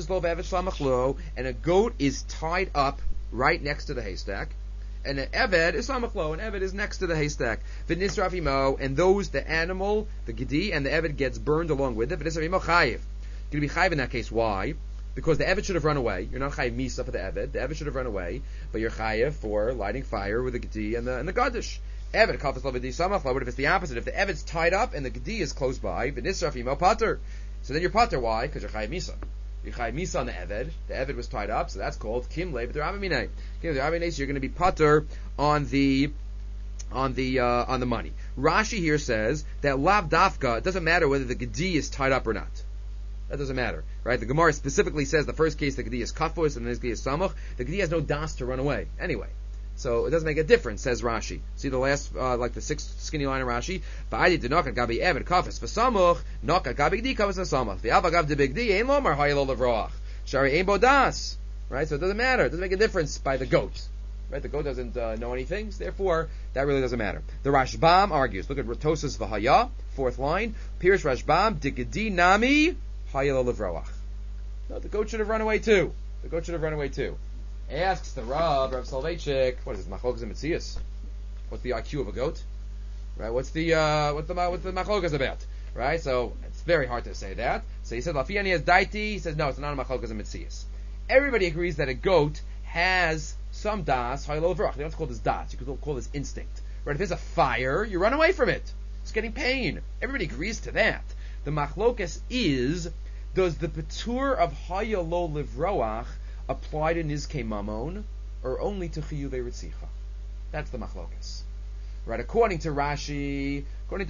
a goat is tied up right next to the haystack. And an eved is samachlo. An eved is next to the haystack. V'nisrafimo, and the animal, the gedi, and the eved gets burned along with it. V'nisrafimo chayiv. Going to be chayiv in that case. Why? Because the eved should have run away. You're not chayiv misa for the eved. The eved should have run away, but you're chayiv for lighting fire with the gedi and the gaddish. Eved kafas lavedi samachlo. But if it's the opposite, if the eved's tied up and the gedi is close by, v'nisrafimo pater. So then you're pater. Why? Because you're chayiv misa. You're chayiv misa on the eved. The eved was tied up, so that's called kimle b'derabimine. Kimle b'derabimine. So you're going to be pater on the money. Rashi here says that lav dafka. It doesn't matter whether the gedi is tied up or not. That doesn't matter, right? The Gemara specifically says the first case the gedi is kafos and the next case is samuch. The gedi has no das to run away anyway. So it doesn't make a difference, says Rashi. See the last, like the sixth skinny line of Rashi. Va'adi to knock at gabi eved kafes v'samuch, knock at gabi gdi kafes v'samuch. The alva gav de bigdi ein lomar hayel levroach. Shari ein bodas. Right? So it doesn't matter. It doesn't make a difference by the goat. Right? The goat doesn't know anything, so therefore that really doesn't matter. The Rashbam argues. Look at Rotosas v'haya, fourth line. Pirish Rashbam digdi nami hayel levroach. No, the goat should have run away too. The goat should have run away too. Asks the Rav Soloveitchik, what is this, Machlokas and Metzias? What's the IQ of a goat? Right? What's the Machlokas about? Right? So it's very hard to say that. So he said, Lafiani has daiti. He says, no, it's not a Machlokas and Metzias. Everybody agrees that a goat has some das, haylo vrach. They don't call this das. You could call this instinct. Right? If there's a fire, you run away from it. It's getting pain. Everybody agrees to that. The Machlokas is, does the Petur of haylo livroach apply to Nizkei Mamon, or only to Chiyuvei Ritzicha? That's the machlokas. Right? According to Rashi,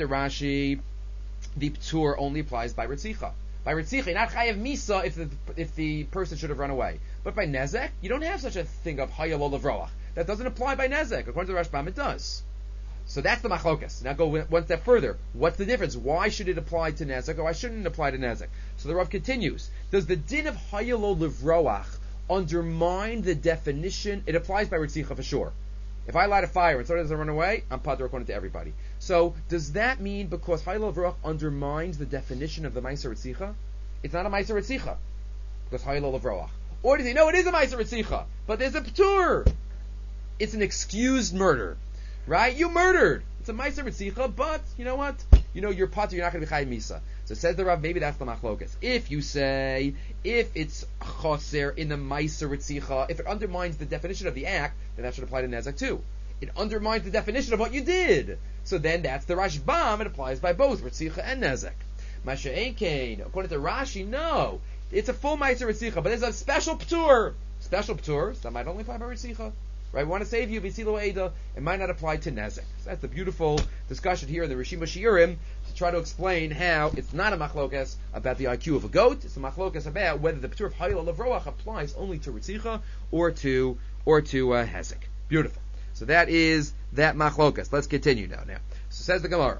the Ptur only applies by Ritzicha. By Ritzicha, you're not Chayav Misa if the person should have run away. But by Nezek, you don't have such a thing of Hayalo Levroach. That doesn't apply by Nezek. According to Rashbam, it does. So that's the machlokas. Now go one step further. What's the difference? Why should it apply to Nezek, or why shouldn't it apply to Nezek? So the Rav continues. Does the din of Hayalo Levroach undermine the definition? It applies by Ritzicha for sure. If I light a fire and somebody doesn't run away, I'm pater according to everybody. So does that mean because Haylo V'rach undermines the definition of the Meiser Ritzicha? It's not a Meiser Ritzicha because Haylo V'rach. Or does he know it is a Meiser Ritzicha, but there's a P'tur? It's an excused murder, right? You murdered. It's a Meiser Ritzicha, but you know what? You're pater. You're not going to be Chayim Misa. So says the Rav, maybe that's the machlokas. If you say, if it's choser in the Meiser Ritzicha, if it undermines the definition of the act, then that should apply to Nezek too. It undermines the definition of what you did. So then that's the Rashbam, it applies by both Ritzicha and Nezek. Masha Einkein, according to Rashi, no. It's a full Meiser Ritzicha, but there's a special P'tur. Special P'tur, so that might only apply by Ritzicha. Right, we want to save you, V'silo Eida, it might not apply to Nezek. So that's the beautiful discussion here in the Rishima Shiurim to try to explain how it's not a machlokas about the IQ of a goat, it's a machlokas about whether the P'tur of Hayil Levroach applies only to Ritzicha or to Hezek. Beautiful. So that is that machlokas. Let's continue now. So says the Gemara.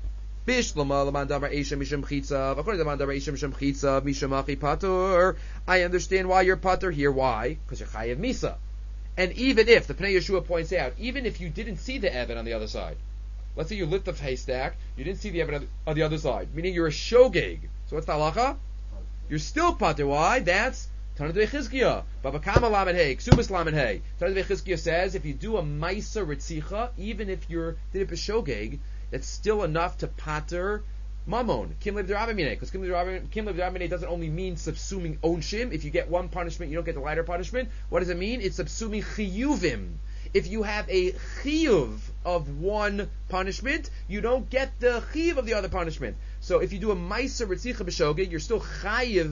Bishlama Laman Damar Eisha Misham Chitzav. According to Laman Damar Eisha Misham Chitzav, Misham Achi Patur. I understand why you're Patur here. Why? Because you're Chayev Misa. And even if, the Pnei Yeshua points out, even if you didn't see the Evan on the other side, let's say you lit the haystack, you didn't see the Evan on the other side, meaning you're a shogeg. So what's the halacha? You're still pater. Why? That's Tanat V'Chizkiya. Baba Kama Lamed Hey, Ksubas Lamed Hey. Tanat V'Chizkiya says, if you do a Maisa Ritzicha, even if you're did it b'shogeg, that's still enough to pater Mamon, Kim Lev D'Rabimine, because Kim Lev D'Rabimine doesn't only mean subsuming onshim. If you get one punishment, you don't get the lighter punishment. What does it mean? It's subsuming chiyuvim. If you have a chiyuv of one punishment, you don't get the chiyuv of the other punishment. So if you do a ma'aser ritzicha b'shogeg, you're still chayiv.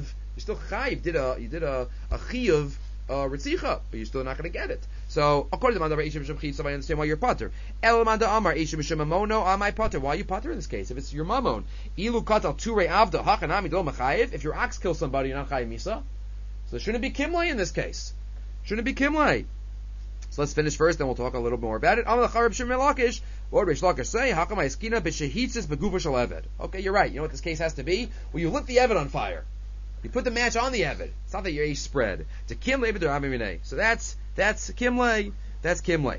You did a chiyuv ritzicha, but you're still not going to get it. So according to Mandar Eishim Mishum Chitzav, I understand why you're pater. El Manda Amar Eishim Mishum Mamono, am I pater? Why are you pater in this case? If it's your mamon, ilu katal turei avda hachanami do machayev. If your ox kills somebody, you're not chayiv misa. So it shouldn't be kimlay in this case. Shouldn't be kimlay. So let's finish first, then we'll talk a little more about it. Amal Charib Shimon Lakish. What Reish Lakish say? Hakam Iskina b'shehitzis begufa shel eved. Okay, you're right. You know what this case has to be? Well, you lit the eved on fire. You put the match on the eved. It's not that your age spread. To kimlay b'derabim. So that's kimlay. That's kimlay.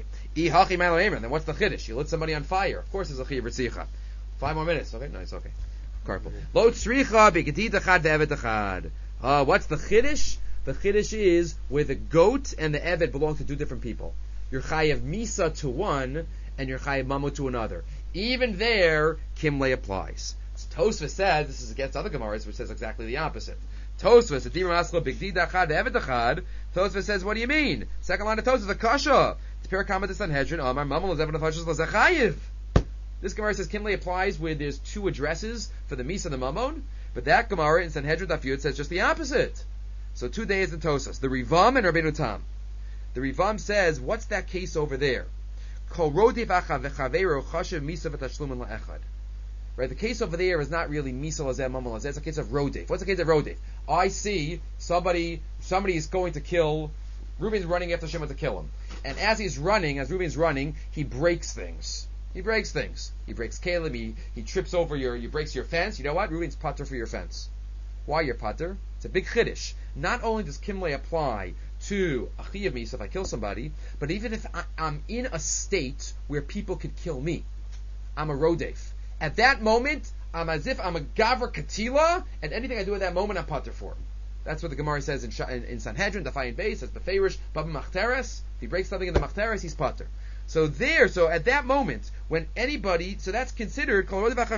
Then what's the chiddush? You lit somebody on fire. Of course, there's a chiyuv ritzicha. 5 more minutes. Okay, nice. Okay, careful. Lo tzricha b'gedid achad ve'eved achad. What's the chiddush? The chiddush is where the goat and the eved belong to 2 different people. You're chayav misa to one, and you're chayav mamo to another. Even there, kimlay applies. Tosfos says, this is against other Gemaras, which says exactly the opposite. Tosfos, the Dimar Aslo Bigdid Achad Eved Achad. Tosfos says, what do you mean? Second line of Tosfos, the Kasha. It's Parakama de Sanhedrin. Amar Mamal Lezev Nefashos Lezechayiv. This Gemara says Kimlay applies where there's 2 addresses for the Misa and the Mamon, but that Gemara in Sanhedrin Daf Yud says just the opposite. So 2 days in Tosfos. The Rivam and Rabbeinu Tam. The Rivam says, what's that case over there? Kol Rodef Achav V'Chaveiro Chashev Misa V'Tashlumin La'echad. Right, the case over there is not really Misa Lazeh, Mama Lazeh. It's a case of Rodef. What's the case of Rodef? I see somebody is going to kill, Reuben's running after Shimon to kill him. And as Reuben's running, he breaks things. He breaks Caleb, he trips over he breaks your fence. You know what? Reuben's pater for your fence. Why your pater? It's a big chiddush. Not only does Kimlay apply to a chiyuv misa if I kill somebody, but even if I'm in a state where people could kill me, I'm a Rodef. At that moment, I'm as if I'm a Gavra Katila, and anything I do at that moment, I'm pater for. That's what the Gemara says in Sanhedrin, Dafayin Beis, says Beferish, Baba Machteres. If he breaks something in the Machteres, he's pater. So at that moment, when anybody, so that's considered, so it's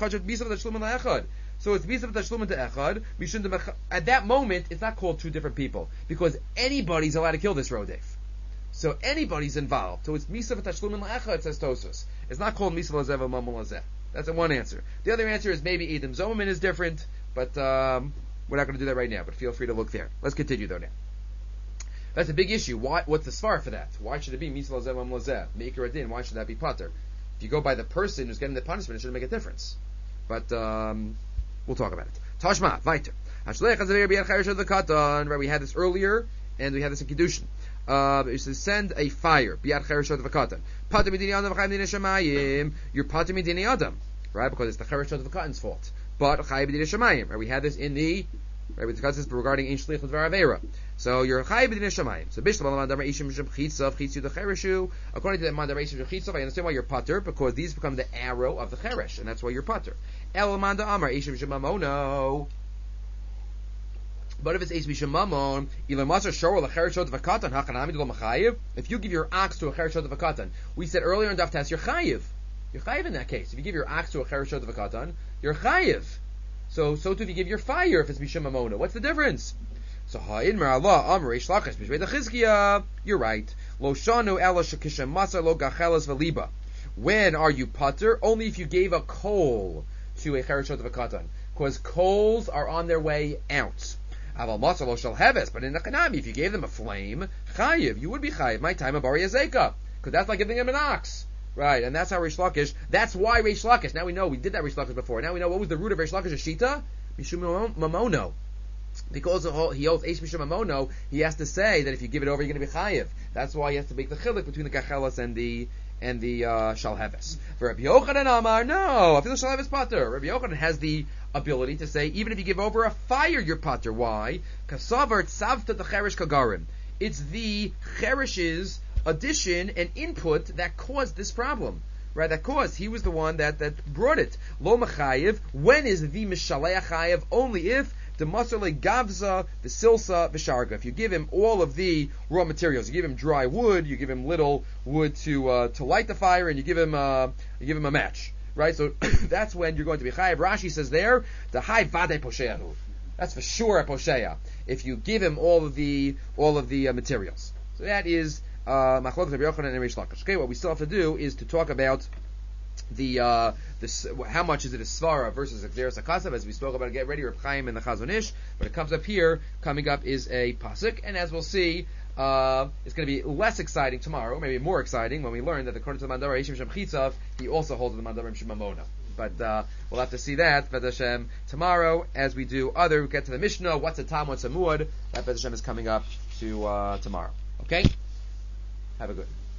Bisa V'Tashlumin to Echad, at that moment, it's not called 2 different people, because anybody's allowed to kill this Rodef. So anybody's involved. So it's Misa V'Tashlumin La'echad, says Tosfos. It's not called Misa Lazeh V'Mamon Lazeh. That's one answer. The other answer is maybe Edom Zomamin is different, but we're not going to do that right now, but feel free to look there. Let's continue though now. That's a big issue. What's the svar for that? Why should it be Misa Lazeh V'Mamon Lazeh? Meikar Adin, why should that be pater? If you go by the person who's getting the punishment, it shouldn't make a difference. But we'll talk about it. Tashma, weiter. Right, we had this earlier, and we had this in Kiddushin. Is to send a fire. Biad chereshot v'katan. Pater midini adam v'chayim midini shemayim. You're pater midini adam, right? Because it's the chereshot v'katan's fault. But chayim midini shemayim. Right? We had this in the we discussed this regarding ein shlichut v'aravera. So you're chayim midini shemayim. So bishlam mandar meishim shem chitzav chitzu the chereshu. According to the mandar meishim shem chitzav, I understand why you're pater, because these become the arrow of the cheresh, and that's why you're pater. El mandar amar eishim shem mamono. But if it's Eishim Mamon, if you give your ox to a Chereshot V'Katan, we said earlier in Daf Tes, you're Chayiv. You're Chayiv in that case. If you give your ox to a Chereshot V'Katan, you're Chayiv. So too if you give your fire if it's Mishum Mamona. What's the difference? So Ha'in Mer'Allah, Amr Eish Lachish, B'Shvei Chizkiya. You're right. Lo Shanu Ela Shekishem Masa Lo Gachelas V'Liba. When are you pater? Only if you gave a coal to a Chereshot V'Katan. Because coals are on their way out. Aval Masalo shall heves, but in the Kanami, if you gave them a flame, chayiv, you would be chayiv. My time of Bari Azeka, because that's like giving them an ox, right? And that's how Reish Lakish. That's why Reish Lakish. Now we know we did that Reish Lakish before. Now we know what was the root of Reish Lakish's shita, Mishum Mamono. Because he holds Eish Mishum Mamono, he has to say that if you give it over, you're going to be chayiv. That's why he has to make the chilik between the gachelas and the shalheves. For Rabbi Yochanan Amar, no, I feel the shalheves pater. Rabbi Yochanan has the ability to say, even if you give over a fire, you're pater. Why? Kasavar tzavta the cheresh kagarim. It's the cheresh's addition and input that caused this problem. Right? That caused. He was the one that brought it. Lo mechayev. When is the mishaleach chayev? Only if the masale gavza, the silsa, the sharga. If you give him all of the raw materials, you give him dry wood, you give him little wood to light the fire, and you give him a match. Right, so that's when you're going to be chayiv. Rashi says there, the high vade posheahu. That's for sure a posheya. If you give him all of the materials, so that is Machlokes Rabbi Yochanan and Reish Lakish. Okay, what we still have to do is to talk about the how much is it a svara versus a xeris akasav, as we spoke about. Get ready, Reb Chaim and the Chazon Ish. But it comes up here. Coming up is a pasuk, and as we'll see, it's going to be less exciting tomorrow, maybe more exciting when we learn that according to the Mandara Yishim Shem Chitzav, he also holds the Mandara Shem Mamona. But we'll have to see that B'ez Hashem tomorrow as we do other. We get to the Mishnah. What's a tam? What's a muad? That B'ez Hashem is coming up to tomorrow. Okay. Have a good.